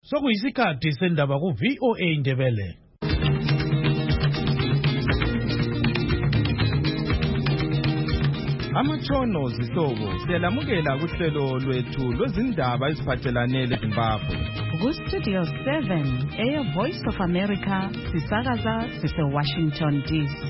Sokuyisikhathi sendaba ku VOA Ndebele. Amatshono zihlobo siyalamukela kuhlelo lwethu lwezindaba eziphathelane leZimbabwe. Ku-Studio 7 Air Voice of America sisakaza sise-Washington DC.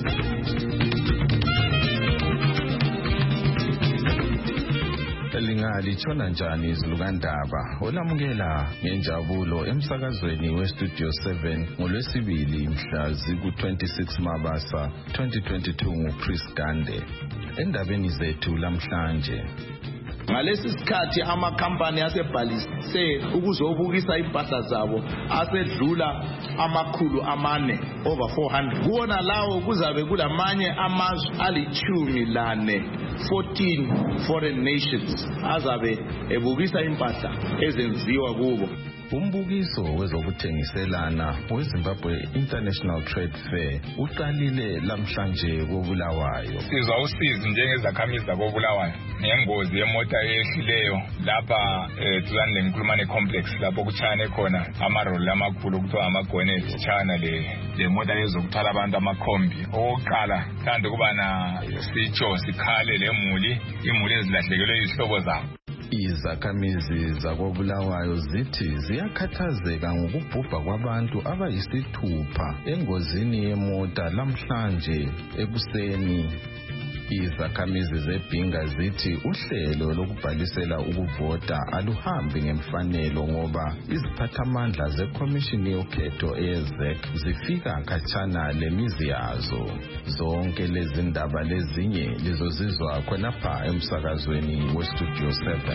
Lingalitshona njani izilukandaba olamukela ngenjabulo emsakazweni weStudio 7 ngolwesibili mhla ziku-26 Mabasa 2022 nguChris Gande. Endabeni zethu lamhlanje, ngalesi sikhathi amakhampani asebhalise ukuzobukisa impahla zabo asedlula amakhulu amane over 400. Kuona lawo kuzabe kulamanye amazwe ali-14 foreign nations azabe ebukisa impahla ezenziwa kubo. Umbukiso wezokuthengiselana weZimbabwe International Trade Fair uqalile lamhlanje koBulawayo. Sizwa usizi njengezakhamizi zakoBulawayo ngengozi yemota eyehlileyo lapha duzane leNkulumane Complex lapho kuchane khona amaroli amakhulu kuthiwa amagoneti chana le mota yezokuthwala abantu amakhombi. Oqala thanda kubana sitsho sikhale lemuli imuli ezilahlekelwe izihlobo zabo. Izakhamizi zakoBulawayo zithi ziyakhathazeka ngokubhubha kwabantu abayisithupha engozini yemota lamhlanje ekuseni. Izakhamizi zeBhinga zithi uhlelo lokubhalisela ukuvota aluhambi ngemfanelo ngoba iziphathamandla zekhomishini yokhetho eZEC zifika khatshana lemizi yazo. Zonke lezi ndaba lezinye lizozizwa khonapha emsakazweni weStudio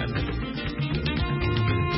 7.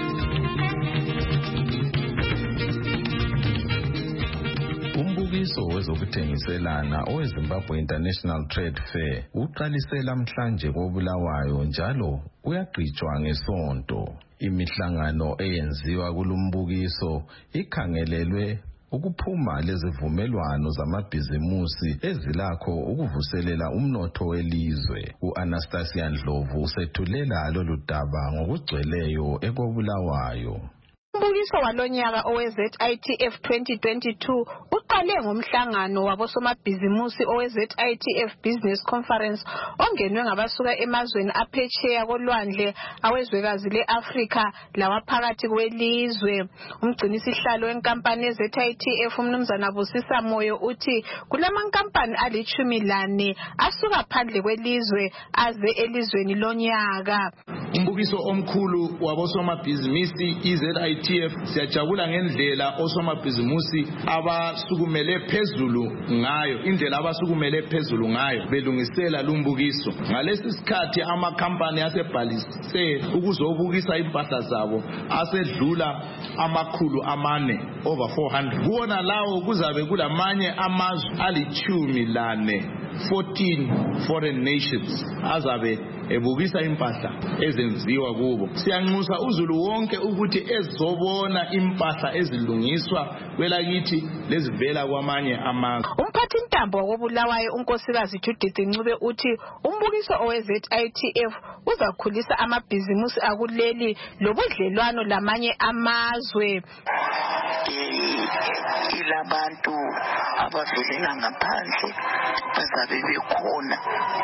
Umbukiso wezokuthengiselana oweZimbabwe International Trade Fair uqalise lamhlanje koBulawayo njalo uyagqitshwa ngeSonto. Imihlangano eyenziwa kulumbukiso ikhangelelwe ukuphuma lezivumelwano zamabhizimusi ezilakho ukuvuselela umnotho welizwe. U-Anastasia Ndlovu usethulela lolu daba ngokugcweleyo ekoBulawayo. Umbukiso walonyaka oweZITF 2022 uqale ngomhlangano wabosomabhizimusi oweZITF Business Conference ongenwe ngabasuka emazweni aphetsheya kolwandle awezwekazi leAfrika lawaphakathi kwelizwe. Umgcinisihlalo wenkampani yeZITF umnumzana Busisa Moyo uthi kulamankampani ali-14 asuka phandle kwelizwe aze elizweni lonyaka. Umbukiso omkhulu wabosomabhizimusi iZITF siyajabula ngendlela osomabhizimusi abasukumele phezulu ngayo, indlela abasukumele phezulu ngayo belungisela lumbukiso. Ngalesi sikhathi amakhampani asebhalise ukuzobukisa impahla zabo asedlula amakhulu amane over 400. Kuona lawo kuzabe kulamanye amazwe ali-14 foreign nations azabe ebukisa impahla ezenziwa kubo. Siyanxusa uzulu wonke ukuthi ezobona impahla ezilungiswa kwelakithi lezivela kwamanye amazwe. Umphathi ntambo woBulawayo unkosikazi Judith Ncube uthi umbukiso oweZITF uzakhulisa amabhizimusi akuleli lobudlelwano lamanye amazwe. Ilabantu abavelela ngaphandle bazabe bekhona.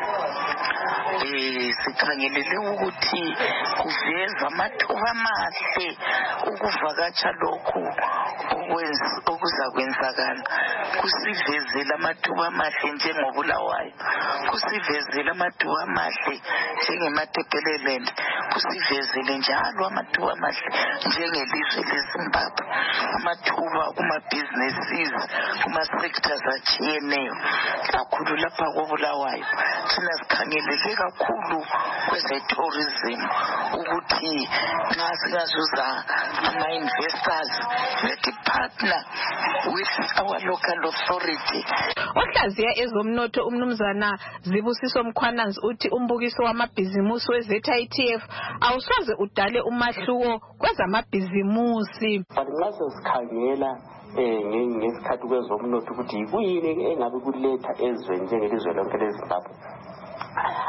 Sikhangelele ukuthi kuveza amathuba amahle ukuvakatsha lokhu okuzakwenzakala. Kusivezela amathuba amahle njengoBulawayo, kusivezela amathuba amahle njengeMatebeleland, kusivezele njalo amathuba amahle njengelizwe leZimbabwe, amathuba kuma-businesses kuma-sectors atshiyeneyo. Kakhulu lapha koBulawayo thina sikhangelele kakhulu kweze-tourism ukuthi nxa singazuza ama-investors partner with our local authority. Ohlaziya ezomnotho umnumzana Zibusiso Mkhwananzi uthi umbukiso wamabhizimusi weZITF awusoze udale umahluko kwezamabhizimusi. Nxa sesikhangela ngesikhathi kwezomnotho ukuthi yikuyini engabe kuletha ezweni njengelizwe lonke leZimbabwe,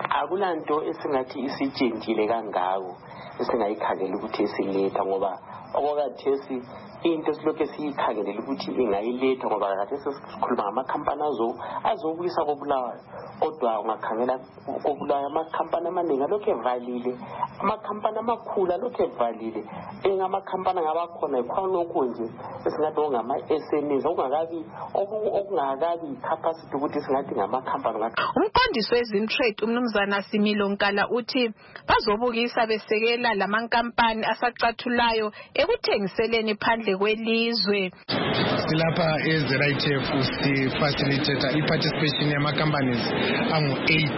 akulanto esingathi isitshintshile kangako esingayikhangela ukuthi isiletha, ngoba okwakhathesi into esilokhu siyikhangelela ukuthi ingayiletha ngoba khathesi sikhuluma ngamakhampani azobuyisa koBulawayo kodwa ungakhangela koBulawayo amakhampani amaningi alokhu evalile amakhampani amakhulu alokhu evalile engamakhampani ngabakhona ikhonokho nje esingathi ngama-SMEs okungakabi capacity ukuthi singathi ngamakhampani. Umqondisi weZintrade umnumzana Similo Nkala uthi bazobukisa besekela lamankampani asacathulayo ekuthengiseleni phandle kwelizwe. Silapha eZITF sifacilitator i-participation yama-companies angu-8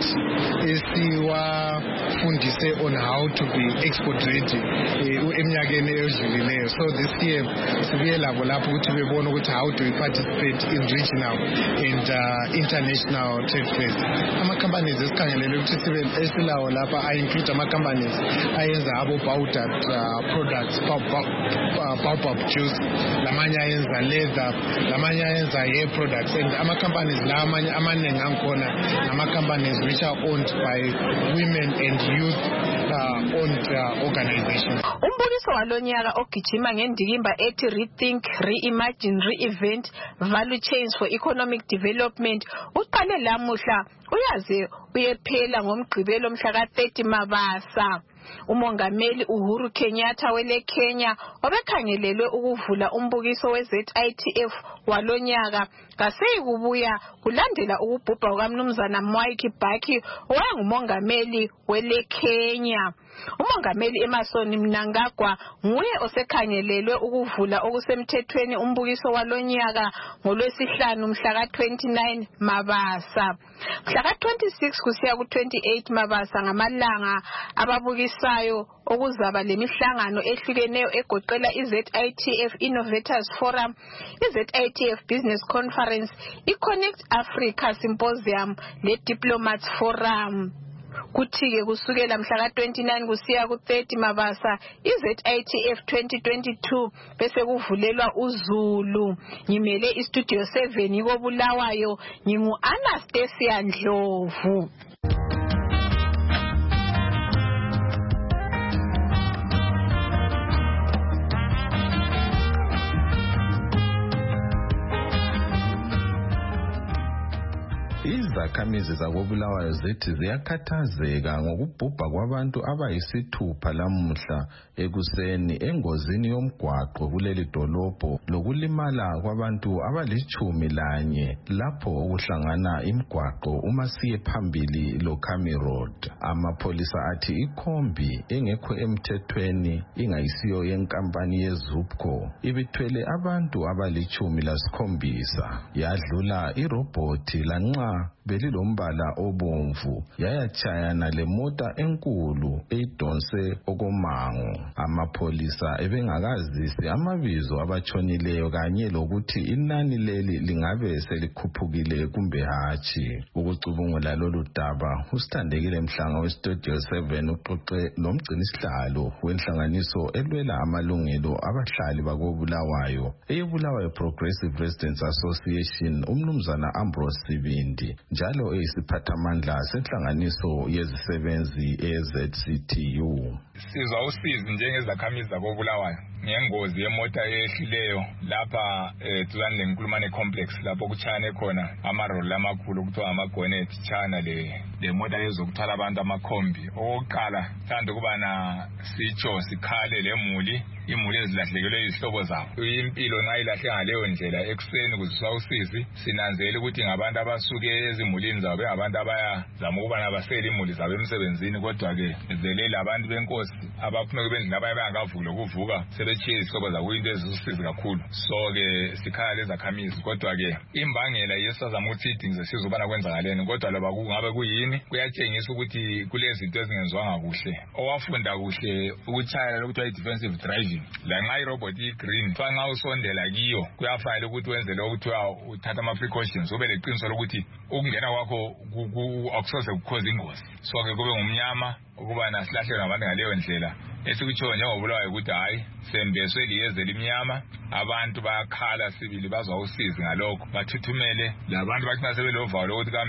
esiwafundise on how to be export ready eminyakeni edlulileyo. So this year sibuye labo lapho ukuthi bebone ukuthi how do we participate in regional and international trade fairs. Ama-companies esikhangelele ukuthi sibe esilawo lapha include ama-companies ayenza abo-powdered products, baobab juice, lamanye ayenza leather, lamanye ayenza hair products, and ama-companies la amaningi angikhona nama-companies which are owned by women and youth owned organizations. Umbukiso walonyaka ogijima ngendikimba ethi Rethink, Reimagine, Reinvent Value Chains for Economic Development uqale lamuhla uyaze uyephela ngomgqibelo mhla ka-30 Mabasa. Umongameli Uhuru Kenyatta wele Kenya obekhangelelwe ukuvula umbukiso weZITF walonyaka kaseyikubuya kulandela ukubhubha kukaMnumzana Mwai Kibaki owayengumongameli wele Kenya. Umongameli Emmerson Mnangagwa nguye osekhangelelwe ukuvula okusemthethweni umbukiso walonyaka ngolwesihlanu mhla ka-29 Mabasa. Mhla ka-26 kusiya ku-28 Mabasa ngamalanga ababukisayo okuzaba lemihlangano ehlukeneyo egoqela iZITF Innovators Forum, iZITF Business Conference, iConnect Africa Symposium leDiplomats Forum. Kuthi-ke kusukela mhla ka-29 kusiya ku-30 Mabasa iZITF 2022 bese kuvulelwa uZulu. Ngimele iStudio 7 koBulawayo, ngingu-Anastasia Ndlovu. Izakhamizi zakoBulawayo zithi ziyakhathazeka ngokubhubha kwabantu abayisithupha lamuhla ekuseni engozini yomgwaqo kuleli dolobho lokulimala kwabantu abali-11 lapho okuhlangana imigwaqo uma siye phambili loKhami Road. Amapholisa athi ikhombi engekho emthethweni ingayisiyo yenkampani yeZupco ibithwele abantu abali-17 yadlula irobhothi lanxa belilombala obomvu yayatshayana lemota enkulu eyidonse okomango. Amapholisa ebengakazisi amabizo abatshonileyo kanye lokuthi inani leli lingabe selikhuphukile kumbe hatshi. Ukucubungula lolu daba uSithandekile Mhlanga weStudio 7 uxoxe lomgcinisihlalo wenhlanganiso elwela amalungelo abahlali bakoBulawayo eyeBulawayo Progressive Residents Association umnumzana Ambrose Sibindi njalo eyisiphathamandla senhlanganiso yezisebenzi eZCTU. Sizwa usizi njengezakhamizi zakoBulawayo ngengozi yemota ehlileyo lapha duzane leNkulumane Complex lapho kuchane khona amaroli amakhulu kuthiwa amaGonet chana le mota yezokuthwala abantu amakhombi. Okokuqala thanda ukubana sitsho sikhale lemuli imuli ezilahlekelwe izihlobo zabo. Impilo nxa ilahle ngaleyo ndlela ekuseni kuziswa usizi sinanzele ukuthi ngabantu abasuke ezimulini zabo bengabantu abayazama ukubana basele imuli zabo emsebenzini kodwa ke zelele abantu benkosi abaphume kubendlela abaye bangavula ukuvuka sebetshiye izihlobo zabo into ezisusizi kakhulu. So ke sikhala lezakhamizi kodwa ke imbangela yesazama ukuthi idingize sizubana kwenzakaleni kodwa loba kungabe kuyini kuyatshengisa ukuthi kulezinto ezingenzwanga kuhle. Owafunda kuhle ukutshayela lokuthiwa i-defensive driving lanxa irobot i-green fa nxa usondela kiyo kuyafanele ukuthi wenze lokho kuthiwa uthatha ama-precautions ube leqiniso lokuthi ukungena kwakho akusoze kukhoze ingozi. So ke kube ngumnyama ukubana silahlelwe ngabantu ngaleyo ndlela esikutsho njengoBulawayo ukuthi hayi sembeswe liyeze limnyama abantu bayakhala sibili bazwa usizi ngalokho bathuthumele labantu bathi nasebelova ukuthi kambe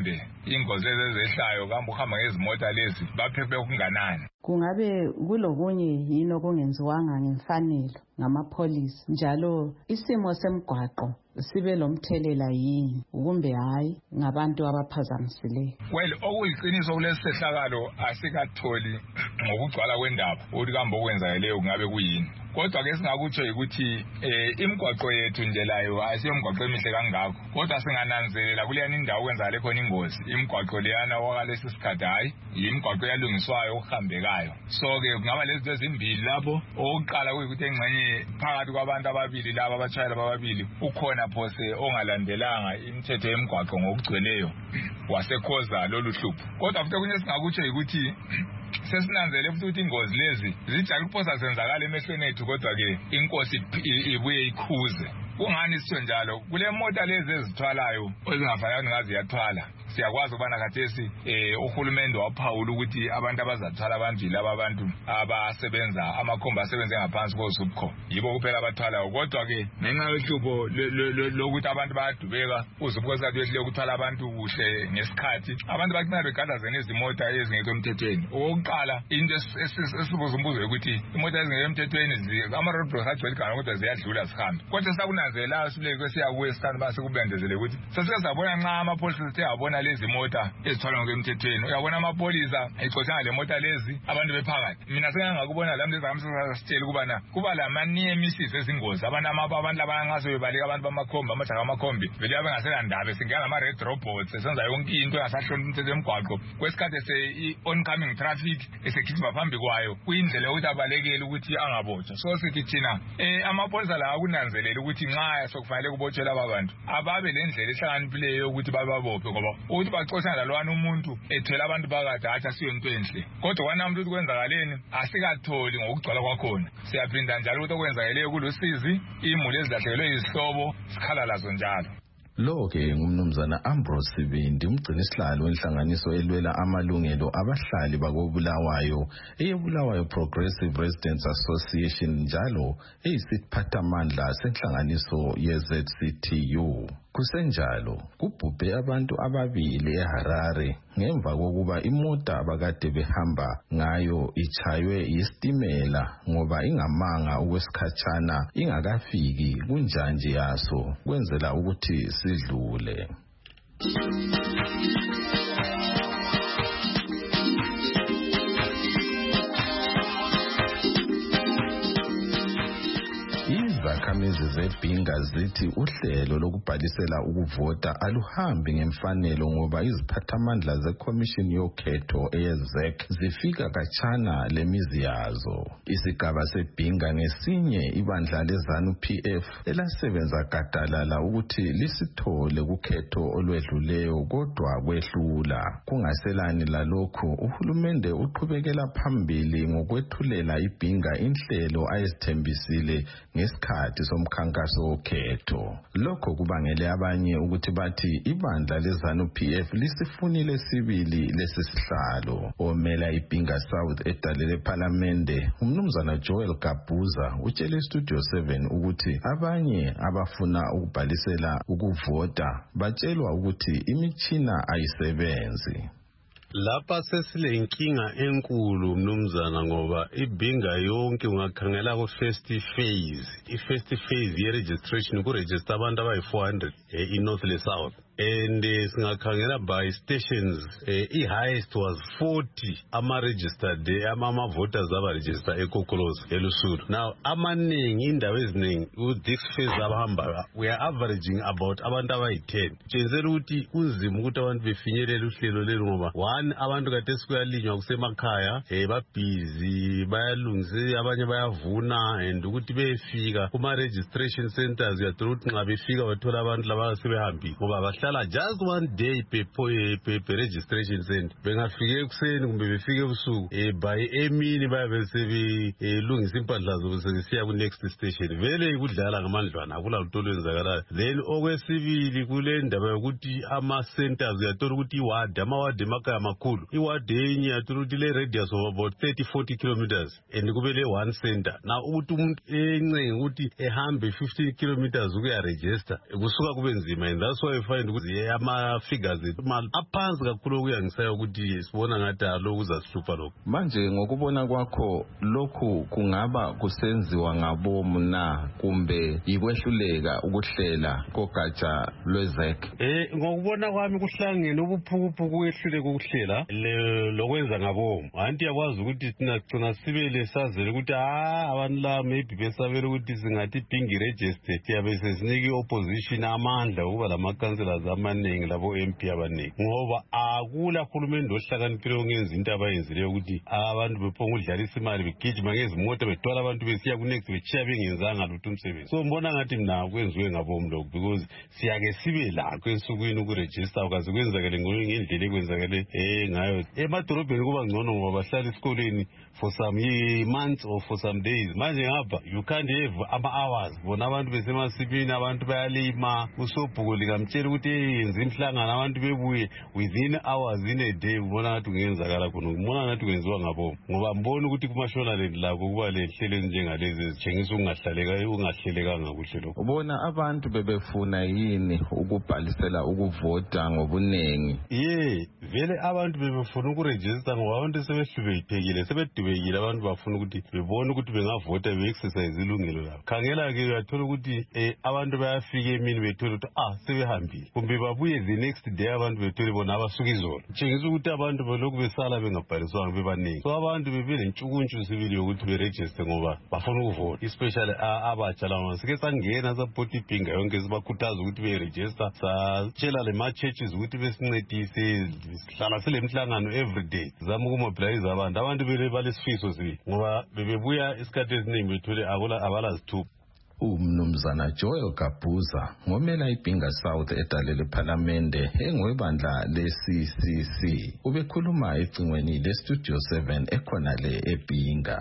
ingozi ezehlayo kambe uhamba ngezimota lezi baphephe okunganani. Kungabe kulokunye yini okungenziwanga ngemfanelo ngamapholisa njalo isimo semgwaqo sibe lomthelela yini kumbe hayi ngabantu abaphazamisileyo? Well, okuyiqiniso kulesi sehlakalo asikatholi ngokugcwala kwendaba ukuthi kambe okwenzakeleyo kungabe kuyini. Kodwa ke singakutsho ukuthi imigwaqo yethu nje layo asiyomgwaqo emihle kangakho. Kodwa singananzelela kuleyani indawo kwenzakale khona ingozi. Imigwaqo leyana wakalesi sikhathi hayi imigwaqo yalungiswayo okuhambekayo. So ke kungaba lezi ezimbili lapho oqala kuyikuthi engxenye phakathi kwabantu ababili laba abatshayela ababili ukhona phose ongalandelanga imithetho yemigwaqo ngokugcweleyo wasekhoza lolu hlupho. Kodwa futhi kunye singakutsho ukuthi sesinanzele futhi ukuthi ingozi lezi zijayele ukuphosa senzakala emehlweni ethu kodwa ke inkosi ibuye ikhuze. Kungani sitho njalo kule mota lezi ezithwalayo ezingafanele ngazi yathwala siyakwazi ukubana khathesi uhulumende waphawula ukuthi abantu abazathwala abantu laba abantu abasebenza amakhomba asebenze ngaphansi koSUPCO yibo kuphela abathwalayo. Kodwa ke ngenxa yohlupho lokuthi abantu bayadubeka uSUPCO sathi wehlile ukuthwala abantu kuhle ngesikhathi abantu bagcina begadazene izimota ezingekho emthethweni. Okokuqala into esibuza umbuzo ukuthi imota ezingekho emthethweni ama-roadblocks agcwele igama kodwa ziyadlula zihambe. Kodwa sakunanzela sibuleke siyakuye sikhanda base kubendezele ukuthi sesike sabona nxa amapholisa ethe abona lezi mota ezithwala ngokwemthethweni. Uyabona amapholisa exoshana le mota lezi abantu bephakathi. Mina sengangakubona lami lezi ngamsitshela ukubana kuba lamaniemisis ezingozi abantu labangaso bebaleka abantu bamakhombi amajaha amakhombi vele abangasela ndaba singena ngama red robots senza yonke into engasahloniphi umthetho emgwaqo. Kwesikhathi oncoming traffic esekhipha phambi kwayo kuyindlela ukuthi abalekele ukuthi angabotshwa. So sithi thina amapholisa la akunanzelela ukuthi nxa sokufanele kubotshwe laba bantu ababe lendlela ehlakaniphileyo ukuthi bababophe ngoba ukuthi baxoshana lalwana umuntu ethwele abantu phakathi hathi asiyo into enhle. Kodwa kwanamuntu ukuthi kwenzakaleni asikatholi ngokugcwala kwakhona. Siyaphinda njalo ukuthi okwenzakeleyo kulusizi imuli ezilahlekelwe izihlobo sikhala lazo njalo. Lo ke ngumnumzana Ambrose Sibindi umgcini isihlalo wenhlanganiso elwela amalungelo abahlali bakobulawayo eyeBulawayo Progressive Residents Association njalo eyisiphathamandla senhlanganiso yeZCTU. Kusenjalo kubhubhe abantu ababili eHarare ngemva kokuba imota abakade behamba ngayo ichaywe isitimela ngoba ingamanga ukwesikhatshana ingakafiki kunjanje yaso kwenzela ukuthi sidlule. Izakhamizi zeBhinga zithi uhlelo lokubhalisela ukuvota aluhambi ngemfanelo ngoba iziphathamandla zeCommission yokhetho eyeZEC zifika kachana lemizi yazo. Isigaba seBhinga ngesinye ibandla leZANU-PF elasebenza gadalala ukuthi lisithole kukhetho olwedluleyo kodwa kwehlula. Kungaselani lalokhu uhulumende uqhubekela phambili ngokwethulela iBhinga inhlelo ayezithembisile ngesikhathi somkhankaso wokhetho. Lokho kubangele abanye ukuthi bathi ibandla leZANU-PF lisifunile sibili lesisihlalo. Omela iBhinga South edalele parliamente umnumzana Joel Gabuza utshele Studio 7 ukuthi abanye abafuna ukubhalisela ukuvota batshelwa ukuthi imitshina ayisebenzi. Lapha sesilenkinga enkulu mnumzana ngoba iBhinga yonke ungakhangela ku first phase. I-first phase ye-registration ku-register abantu abayi-400 in-North le South. And singakhangela by stations i-highest was 40 ama-registered ama-voters aba-register eKokolozi eLusuru. Now amaningi indawo eziningi ku-this phase abahamba we are averaging about abantu abayi-10. Tshenzela ukuthi kunzima ukuthi abantu befinyelele uhlelo lelo ngoba one abantu kade sikuyalinywa kusemakhaya babhizi bayalungisa abanye bayavuna and ukuthi befika kuma-registration centers uyathola ukuthi nxa befika bathola abantu laba sebehambile ngoba just one day per registration center. Bengafike ekuseni kumbe befike ebusuku by emini bayabe sebelungisa impahla zobe sesiya ku next station. Vele kudlala ngamandlwana akula lutho lwenzakalayo. Then okwesibili kule ndaba yokuthi ama centers uyathola ukuthi ama-ward emakhaya amakhulu iward enye uyathola ukuthi le radius of about 30-40 kilometers and kubele one center. Now ukuthi umuntu encenge ukuthi ehambe 15 kilometers ukuya register kusuka kube nzima and that's why you find ukuthi ama-figures aphansi kakhulu okuyangisayo ukuthi sibona ngathi aloku uzasihlupha lokhu. Manje ngokubona kwakho lokhu kungaba kusenziwa ngabomu na kumbe yikwehluleka ukuhlela kogatsha lwezek? Ngokubona kwami kuhlangene ubuphukuphuku kwehluleka ukuhlela lokwenza ngabomu. Anti yakwazi ukuthi sina sibele sazele ukuthi abantu la maybe besabela ukuthi singathi bingi register siyabe sesinike i-opposition amandla ukuba lama-councillors amaningi labo MP abaningi ngoba akula hulumende ohlakaniphile ongenza into abayenzileyo ukuthi abantu bephonga udlalisa imali begijima ngezimota bethwala abantu besiya ku-next bechiya bengenzanga lutho umsebenzi. So mbona ngathi mna kwenziwe ngabomu lokhu because siyake sibe lakho ensukwini ukurejista ukaze kwenzakele ngendlela ekwenzakele ngayo. Emadolobheni kuba ngcono ngoba bahlala esikoleni for some months or for some days. Manje ngapha you can't have ama-hours bona abantu besemasipini abantu bayalima usobhuko likamtshela ukuthi yenza imhlangano abantu bebuye within hours in a day. Ubona ngathi kungenzakala khona ubona ngathi kwenziwa ngabomu ngoba mbona ukuthi kumashonaland lakho kuba lehlelo ezinjengalezi ezitshengisa ungahlelekanga kuhle lokho. Ubona abantu bebefuna yini ukubhalisela ukuvota ngobunengi? Vele abantu bebefuna ukurejista ngoba abantu sebedubekile abantu bafuna ukuthi bebone ukuthi bengavota be-exercise ilungelo labo. Khangela-ke uyathola ukuthi abantu bayafika emini bethole ukuthi sebehambile kumbe babuye the next day abantu bethole bona abasuka izolo. Tshengisa ukuthi abantu belokhu besala bengabhaliswanga bebaningi. So abantu bebelentshukuntshu sibili yokuthi berejiste ngoba bafuna ukuvota, especially abatsha lama. Sike sangena sapota ibhinga yonke sibakhuthaza ukuthi berejista, satshela lema-churches ukuthi besincedise, sihlala sile mhlangano everyday zama ukumobilize abantu balesifiso sibili ngoba bebebuya isikhathi esiningi bethole abalazithupha. Umnumzana Joel Kabuza ngomela ibhinga South edalele ephalamende engwebandla le-CCC ubekhuluma ecingweni le-Studio 7 ekhona le eBhinga.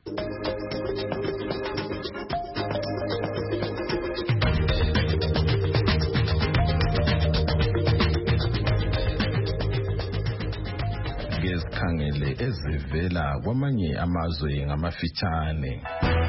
Ngezikhangele ezivela kwamanye amazwe ngamafitshane.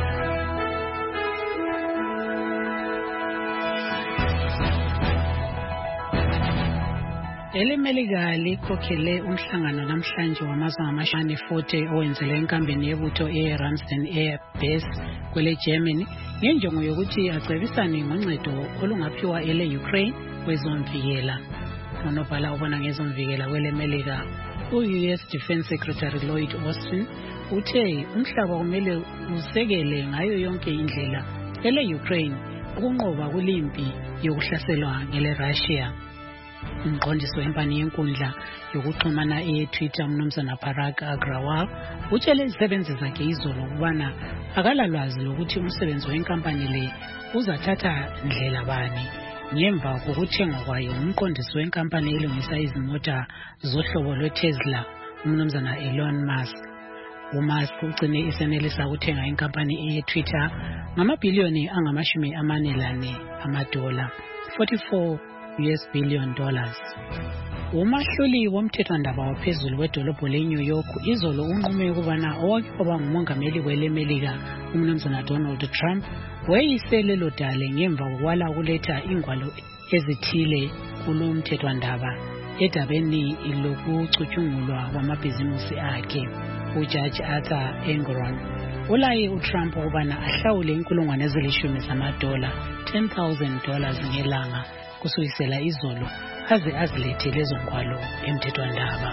EleMelika likhokhele umhlangano namhlanje wamazwe amashane 40 owenzelwe enkambeni yebutho eRamstein Air Base kwele Germany ngenjongo yokuthi acebisane ngoncedo olungaphiwa ele-Ukraine kwezomvikela. Unobhala ubona ngezomvikela kweleMelika u-US Defense Secretary Lloyd Austin uthe umhlaba kumele usekele ngayo yonke indlela ele-Ukraine ukunqoba kulimpi yokuhlaselwa ngele-Russia. Umqondisi wempani yenkundla yokuxhumana eTwitter umnumzana Parag Agrawal utshele izisebenzi zakhe izolo ukubana akalalwazi lokuthi umsebenzi wenkampani le uzathatha ndlela bani ngemva kokuthengwa kwayo umqondisi wenkampani elungisa izimota zohlobo lweTesla umnumzana Elon Musk. uMusk ugcine isenelisa ukuthenga inkampani eTwitter ngamabhiliyoni angama-44 $44 billion. Umahluli womthethwandaba waphezulu wedolobho leNew York izolo unqume ukubana owake waba ngumongameli weleMelika umnumzana Donald Trump wayisele lo dale ngemva kokwala ukuletha ingwalo ezithile kulo mthethwandaba edabeni lokucutshungulwa kwamabhizimusi akhe. Ujaji Arthur Engoron ulaye uTrump ukubana ahlawule $10,000 $10,000 ngelanga kusukisela izolo aze azilethe lezo ngwalo emthethwandaba.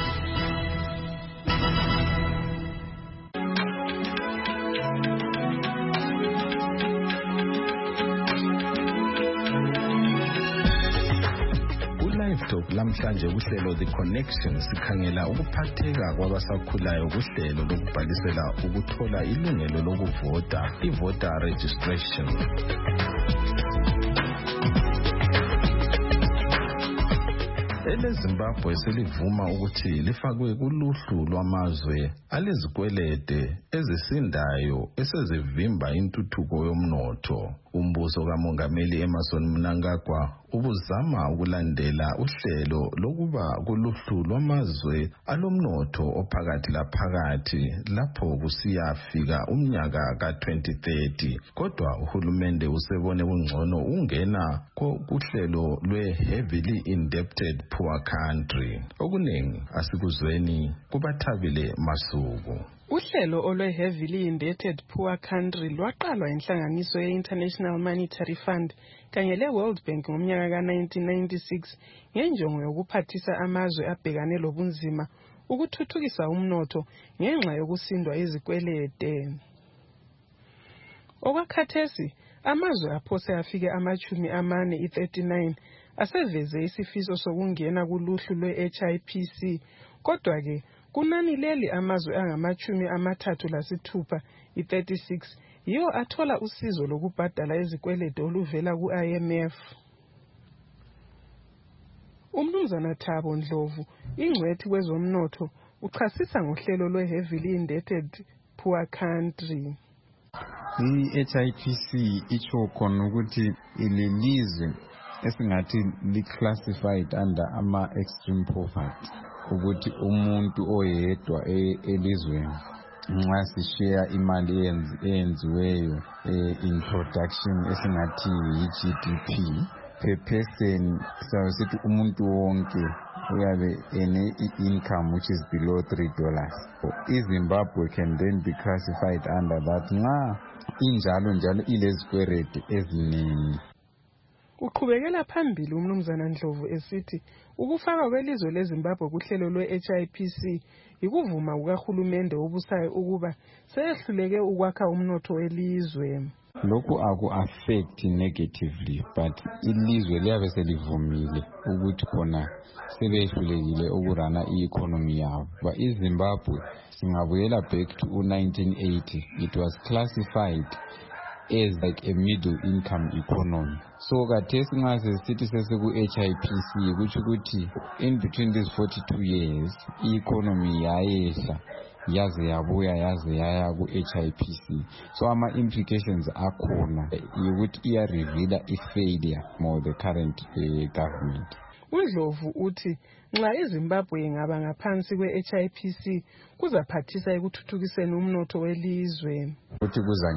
Lamhlanje kuhlelo The Connection sikhangela ukuphatheka kwabasakhulayo kuhlelo lokubhalisela ukuthola ilungelo lokuvota, i-voter registration. EleZimbabwe selivuma ukuthi lifakwe kuluhlu lwamazwe alezikwelede ezisindayo esezivimba intuthuko yomnotho. Umbuso kaMongameli Emmerson Mnangagwa ubuzama ukulandela uhlelo lokuba kuluhlu lwamazwe alomnotho ophakathi laphakathi lapho kusiyafika umnyaka ka-2030. Kodwa uhulumende usebone kungcono ungena kuhlelo lwe-heavily indebted poor country. Okuningi asikuzweni kubaThabile Masuku. Uhlelo olwe-heavily indebted poor country lwaqalwa inhlanganiso ye-International Monetary Fund kanye le-World Bank ngomnyaka ka-1996 ngenjongo yokuphathisa amazwe abhekane lobunzima ukuthuthukisa umnotho ngenxa yokusindwa izikwelede. Okwakhathesi amazwe aphose afike ama-39 aseveze isifiso sokungena kuluhlu lwe-HIPC, kodwa-ke kunani leli amazwe angama-36 i-36 yiwo athola usizo lokubhadala izikweletu oluvela ku-IMF. Umnumzana Thabo Ndlovu, ingcwethi kwezomnotho, uchasisa ngohlelo lwe-heavily indebted poor country. I-HIPC itsho khona ukuthi ilelizwe esingathi li-classified under ama-extreme poverty, ukuthi umuntu oyedwa elizweni nxa sishare imali eyenziweyo in production esingathi yi-GDP per person, sithi umuntu wonke uyabe ene income which is below $3. Zimbabwe can then be classified under that nxa njalo ilezikwerede eziningi. Uqhubekela phambili umnumzana Ndlovu esithi ukufaka kwelizwe leZimbabwe kuhlelo lwe-HIPC yikuvuma kukahulumende obusayo ukuba seyehluleke ukwakha umnotho welizwe. Lokhu aku-affect negatively, but ilizwe liyabe selivumile ukuthi khona sebehlulekile ukurana i-economy yabo. But iZimbabwe singabuyela back to 1980, it was classified as like a middle income economy. So kathesi nxa sesithi sesiku-HIPC kutsho ukuthi in between these 42 years i-economy yayehla yaze yabuya yaze yaya ku-HIPC. So ama-implications akhona ukuthi iya-reveala i-failure more the current government. uNdlovu uthi nxa iZimbabwe ingaba ngaphansi kwe-HIPC kuzaphathisa ekuthuthukiseni umnotho welizwe. Uthi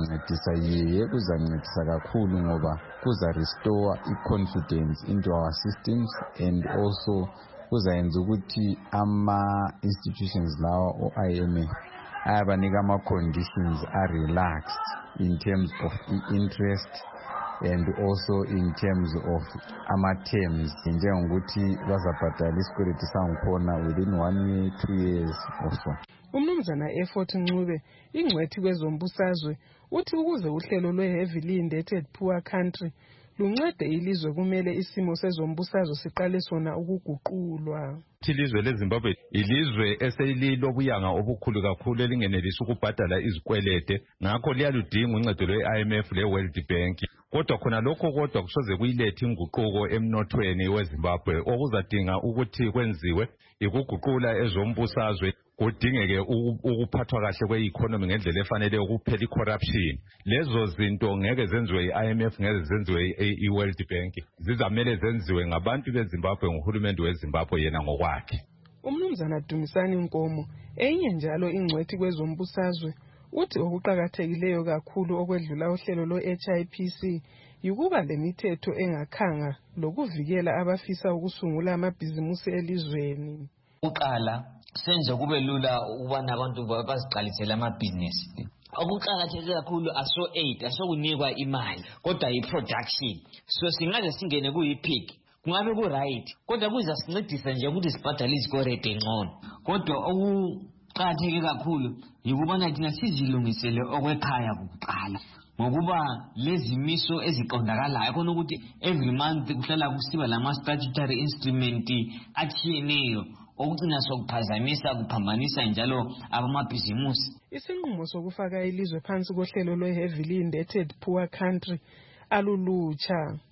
kuzancedisa kakhulu ngoba kuza-restore i-confidence into our systems and also kuzayenza ukuthi ama-institutions lawa o-IMF ayabanika ama-conditions are-relaxed in terms of interest and also in terms of ama-terms njengokuthi bazabhadala isikweletu sangikhona within 1 year, 2 years or so. Umnumzana Effort Ncube, ingcwethi kwezombusazwe, uthi ukuze uhlelo lwe-heavily indebted poor country luncede ilizwe kumele isimo sezombusazwe siqale sona ukuguqulwa. Ilizwe leZimbabwe ilizwe eselilobuyanga obukhulu kakhulu elingenelisi ukubhadala izikwelede, ngakho liyaludinga uncedo lwe-IMF le-World Bank. Kodwa khona lokho kusoze kuyilethe inguquko emnothweni weZimbabwe okuzadinga ukuthi kwenziwe ikuguqula ezombusazwe, kudingeke ukuphathwa kahle kwe-economy ngendlela efanele ukuphela i-corruption. Lezo zinto ngeke zenziwe i-IMF, ngeke zenziwe i-World Bank, zizamele zenziwe ngabantu beZimbabwe, nguhulumende weZimbabwe yena ngokwakhe. Umnumzana Dumisani Nkomo, enye njalo ingcwethi kwezombusazwe, uthi okuqakathekileyo kakhulu okwedlula uhlelo lo-HIPC yikuba lemithetho engakhanga lokuvikela abafisa ukusungula amabhizimusi elizweni. Uqala senze kube lula ukubana abantu baziqalisele amabhizinisi. Okuqakatheke kakhulu aso aid, asokunikwa imali, kodwa i-production. So singaze singene kuyi-peak, kungabe ku-right, kodwa kuzasincedisa nje ukuthi sibhadale izikwelede ngcono. Kodwa okuqakatheke kakhulu yikubana thina sizilungisele okwekhaya kuqala, ngokuba lezi miso eziqondakalayo khona ukuthi every month kuhlala kusiba lama-statutory instrument atshiyeneyo okugcina sokuphazamisa kuphambanisa njalo abamabhizimusi. Isinqumo sokufaka ilizwe phansi kohlelo lwe-heavily indebted poor country alulutsha.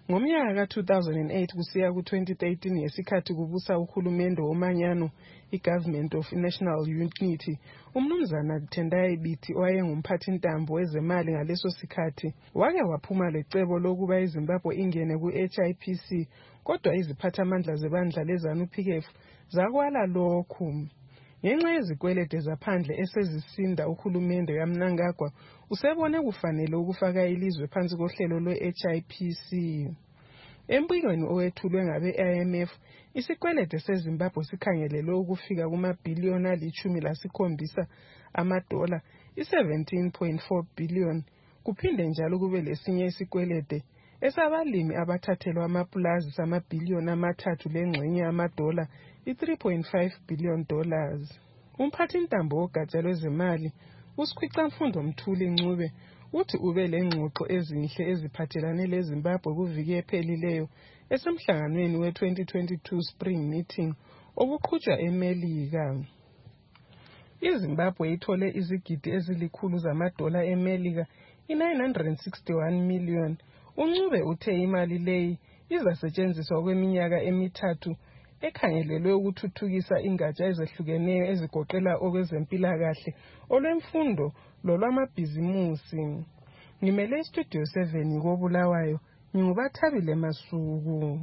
Ngomnyaka ka-2008 kusiya ku-2013 ngesikhathi kubusa uhulumende womanyano i-Government of National Unity, umnumzana Tendai Biti owayengumphathintambo wezemali ngaleso sikhathi wake waphuma lecebo lokuba iZimbabwe ingene ku-HIPC, kodwa iziphathamandla zebandla leZANU-PF zakwala lokhu. Ngenxa yezikwelede zaphandle esezisinda uhulumende kaMnangagwa usebone kufanele ukufaka ilizwe phansi kohlelo lwe-HIPC. Embikweni owethulwe ngabe-IMF, isikwelede seZimbabwe sikhangelelwe ukufika kumabhiliyoni ali-17 amadola, i-17.4 billion. Kuphinde njalo kube lesinye isikwelede esabalimi abathathelwa amapulazi samabhiliyoni amathathu lengxenye amadola, i-3.5 billion dollars. Umphathintambo wogatsha lwezemali uSikhwicamfundo Mthuli Ncube uthi ube lengxoxo ezinhle eziphathelane leZimbabwe kuviki ephelileyo esemhlanganweni we-2022 Spring Meeting obuqhutshwa eMelika. iZimbabwe ithole izigidi ezilikhulu zamadola eMelika, i-961 million. uNcube uthe imali leyi izasetshenziswa kweminyaka emithathu ekhangelelwe ukuthuthukisa ingatsha ezehlukeneyo ezigoqela okwezempilakahle, olwemfundo lolwamabhizimusi. Ngimele iStudio 7 koBulawayo, nginguBathabile Masuku.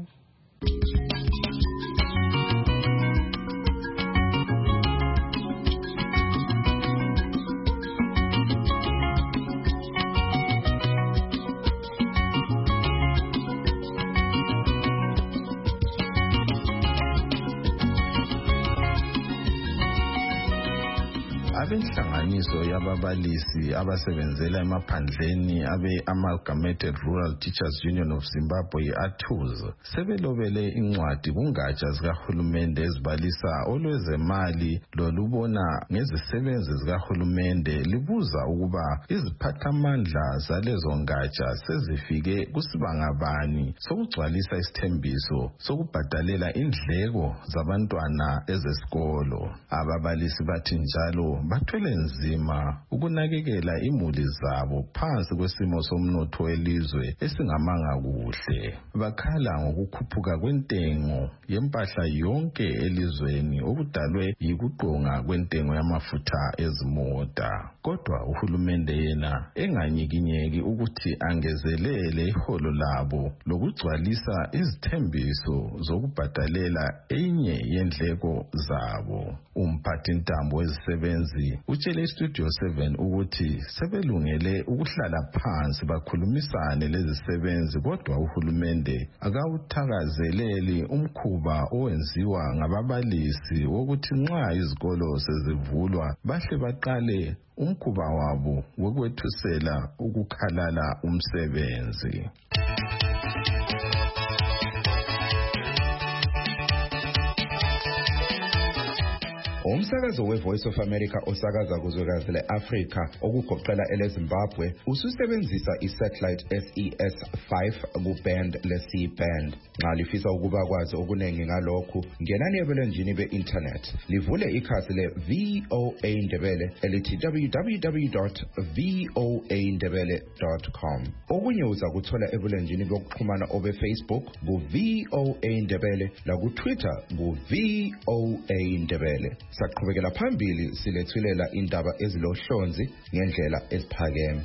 Abenhlanganiso yababalisi abasebenzela emaphandleni abe-Amalgamated Rural Teachers Union of Zimbabwe ATUZ sebelobele incwadi kungatsha zikahulumende ezibalisa olwezemali lolubona ngezisebenzi zikahulumende libuza ukuba iziphathamandla zalezo ngatsha sezifike kusibanga bani sokugcwalisa isithembiso sokubhadalela indleko zabantwana ezesikolo. Ababalisi bathi njalo bathwele nzima ukunakekela imuli zabo phansi kwesimo somnotho welizwe esingamanga kuhle. Bakhala ngokukhuphuka kwentengo yempahla yonke elizweni okudalwe yikuqonga kwentengo yamafutha ezimota. Kodwa uhulumende yena enganyikinyeki ukuthi angezelele iholo labo lokugcwalisa izithembiso zokubhadalela enye yendleko zabo. Umphathintambo wezisebenzi utshele iStudio 7 ukuthi sebelungele ukuhlala phansi bakhulumisane lezisebenzi, kodwa uhulumende akawuthakazeleli umkhuba owenziwa ngababalisi wokuthi nxa izikolo sezivulwa bahle baqale umkhuba wabo wokwethusela ukukhalala umsebenzi. Umsakazo we-Voice of America osakaza kuzwekazi le-Afrika okugoqela eleZimbabwe ususebenzisa i-satellite SES-5 ku-band le-C-band. Nxa lifisa ukuba kwazi okuningi ngalokhu, ngenani ebulenjini be-internet livule ikhasi le-VOA Ndebele elithi www.voandebele.com. Okunye uza kuthola ebulenjini bokuxhumana obe-Facebook ku-VOA Ndebele laku-Twitter ku-VOA Ndebele. Saqhubekela phambili silethulela indaba ezilohlonzi ngendlela eziphakeme.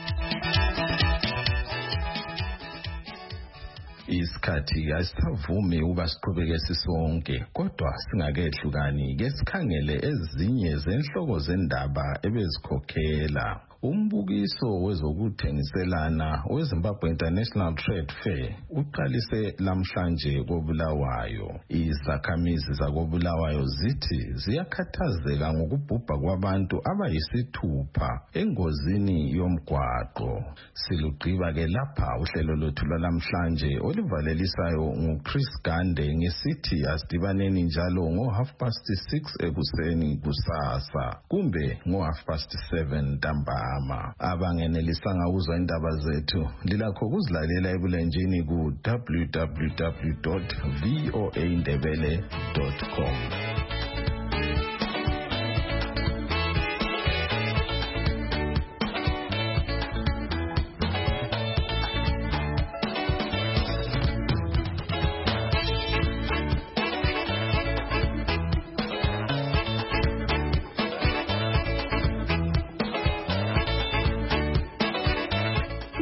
Isikhathi asisavumi uba siqhubeke sisonke, kodwa singakehlukani ke sikhangele ezinye zenhloko zendaba ebezikhokhela. Umbukiso wezokuthengiselana weZimbabwe International Trade Fair uqalise lamhlanje koBulawayo. Izakhamizi zakoBulawayo zithi ziyakhathazeka ngokubhubha kwabantu abayisithupha engozini yomgwaqo. Silugqiba ke lapha uhlelo lwethu lwalamhlanje olivalelisayo nguChris Gande ngesithi asidibaneni njalo ngo6:30 ekuseni kusasa kumbe ngo7:30 ntambama. Abangenelisanga ukuzwa indaba zethu lilakho kuzilalela ebulenjini ku www.voandebele.com.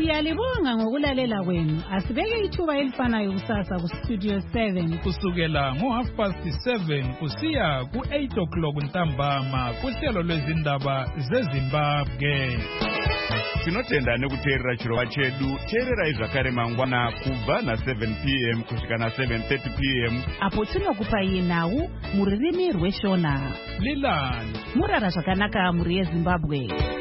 Siyalibonga ngokulalela kwenu. Asibeke ithuba elifanayo kusasa ku Studio 7 kusukela ngo7:30 kusiya ku8 ntambama kuhlelo lwezindaba zeZimbabwe. Tinotenda nekuteerera chirongwa chedu. Teererai zvakare mangwana kubva na7 p.m. kusvika na7:30 p.m. apo tinokupai nhau mururimi rweshona. Lilani murara zvakanaka muri yeZimbabwe.